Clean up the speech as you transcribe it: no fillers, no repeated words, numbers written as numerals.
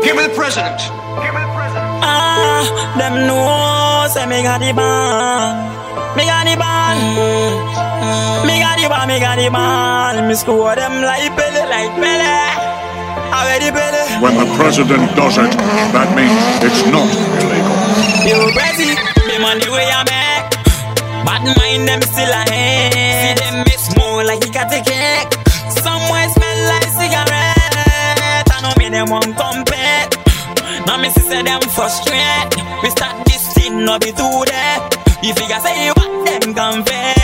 Give me the president. Them know say me got the band. Me got the band. Me got the band, me got the band. Me score them like Pele, like Pele. Already Pele. When the president does it, that means it's not illegal. You crazy, the money way I make. Bad mind them still a hate. See them miss more like he got a cake. Somewhere smell like cigarette. I know me them won't compete. Now me say them frustrate. We start this thing, no be too there. You figure say what them confess.